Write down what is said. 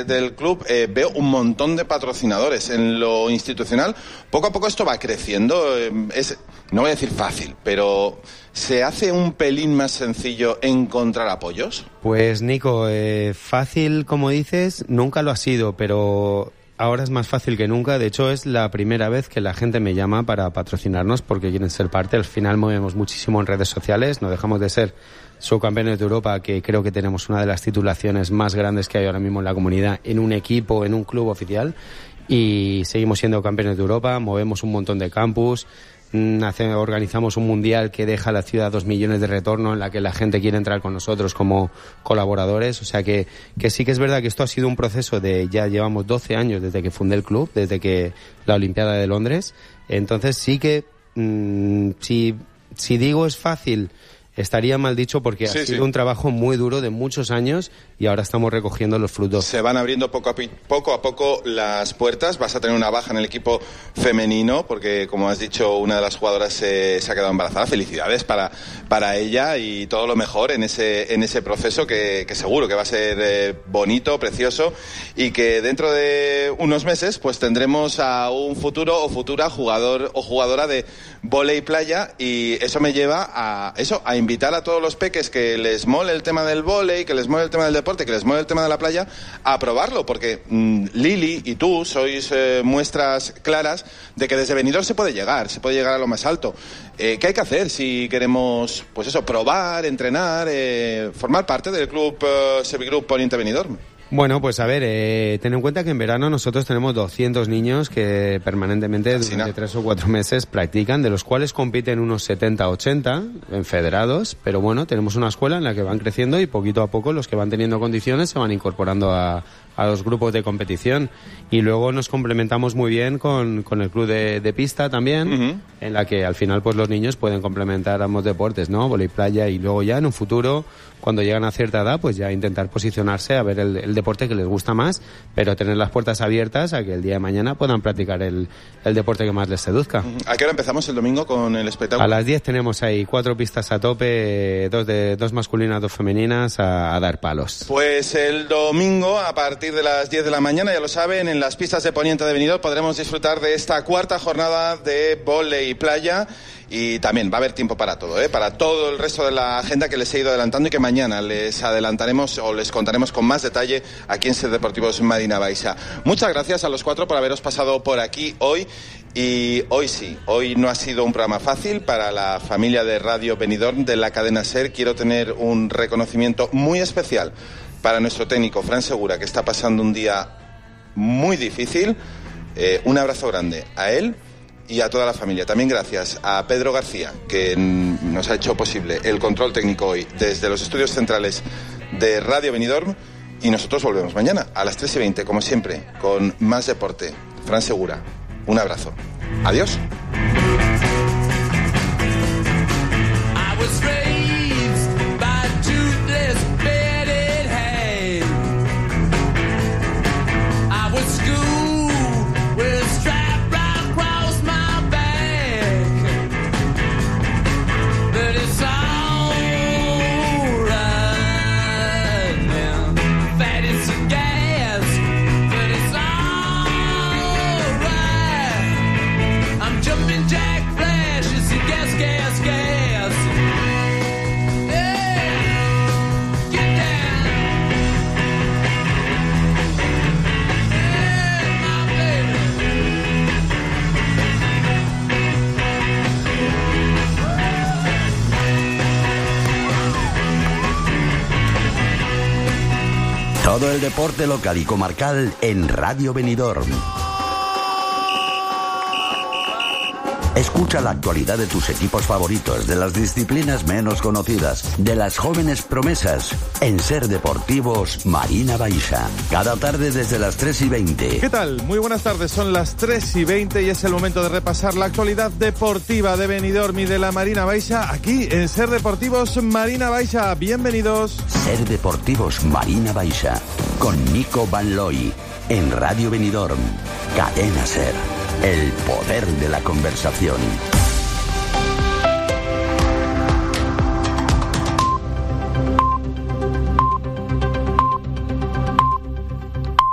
del club veo un montón de patrocinadores. En lo institucional, poco a poco esto va creciendo. No voy a decir fácil, pero ¿se hace un pelín más sencillo encontrar apoyos? Pues Nico, fácil, como dices, nunca lo ha sido, pero ahora es más fácil que nunca. De hecho, es la primera vez que la gente me llama para patrocinarnos porque quieren ser parte. Al final movemos muchísimo en redes sociales, no dejamos de ser subcampeones de Europa, que creo que tenemos una de las titulaciones más grandes que hay ahora mismo en la comunidad, en un equipo, en un club oficial, y seguimos siendo campeones de Europa, movemos un montón de campus, organizamos un mundial que deja a la ciudad 2 millones de retorno, en la que la gente quiere entrar con nosotros como colaboradores. O sea que sí que es verdad que esto ha sido un proceso de, ya llevamos 12 años desde que fundé el club, desde que la Olimpiada de Londres. Entonces sí que si digo es fácil, estaría mal dicho, porque ha sido un trabajo muy duro de muchos años y ahora estamos recogiendo los frutos. Se van abriendo poco a poco las puertas. Vas a tener una baja en el equipo femenino porque, como has dicho, una de las jugadoras se ha quedado embarazada. Felicidades para ella y todo lo mejor en ese proceso que seguro que va a ser bonito, precioso, y que dentro de unos meses pues tendremos a un futuro o futura jugador o jugadora de vóley playa, y eso me lleva a invitar a todos los peques que les mole el tema del vóley, que les mole el tema del deporte, que les mole el tema de la playa, a probarlo, porque Lili y tú sois muestras claras de que desde Benidorm se puede llegar a lo más alto. ¿Qué hay que hacer si queremos, pues eso, probar, entrenar, formar parte del club Sevigroup Poniente Benidorm? Bueno, pues a ver, ten en cuenta que en verano nosotros tenemos 200 niños que permanentemente durante 3 o 4 meses practican, de los cuales compiten unos 70-80 en federados, pero bueno, tenemos una escuela en la que van creciendo y poquito a poco los que van teniendo condiciones se van incorporando a los grupos de competición, y luego nos complementamos muy bien con el club de pista también, en la que al final pues los niños pueden complementar ambos deportes, ¿no? Vóley playa, y luego ya en un futuro, cuando llegan a cierta edad, pues ya intentar posicionarse a ver el deporte que les gusta más, pero tener las puertas abiertas a que el día de mañana puedan practicar el deporte que más les seduzca. ¿A qué hora empezamos el domingo con el espectáculo? A las 10 tenemos ahí 4 pistas a tope, 2 masculinas, 2 femeninas, a dar palos. Pues el domingo, a partir de las 10 de la mañana, ya lo saben, en las pistas de Poniente de Benidorm podremos disfrutar de esta 4ª jornada de vóley playa. Y también va a haber tiempo para todo, para todo el resto de la agenda que les he ido adelantando y que mañana les adelantaremos o les contaremos con más detalle aquí en Ser Deportivos Marina Baixa. Muchas gracias a los 4 por haberos pasado por aquí hoy. Y hoy no ha sido un programa fácil para la familia de Radio Benidorm de la cadena SER. Quiero tener un reconocimiento muy especial para nuestro técnico Fran Segura, que está pasando un día muy difícil. Un abrazo grande a él y a toda la familia. También gracias a Pedro García, que nos ha hecho posible el control técnico hoy desde los estudios centrales de Radio Benidorm. Y nosotros volvemos mañana a las 3:20, como siempre, con más deporte. Fran Segura, un abrazo. Adiós. Todo el deporte local y comarcal en Radio Benidorm. Escucha la actualidad de tus equipos favoritos, de las disciplinas menos conocidas, de las jóvenes promesas, en Ser Deportivos Marina Baixa. Cada tarde desde las 3:20. ¿Qué tal? Muy buenas tardes, son las 3:20 y es el momento de repasar la actualidad deportiva de Benidorm y de la Marina Baixa, aquí en Ser Deportivos Marina Baixa. Bienvenidos. Ser Deportivos Marina Baixa, con Nico Van Looy, en Radio Benidorm. Cadena Ser. El poder de la conversación.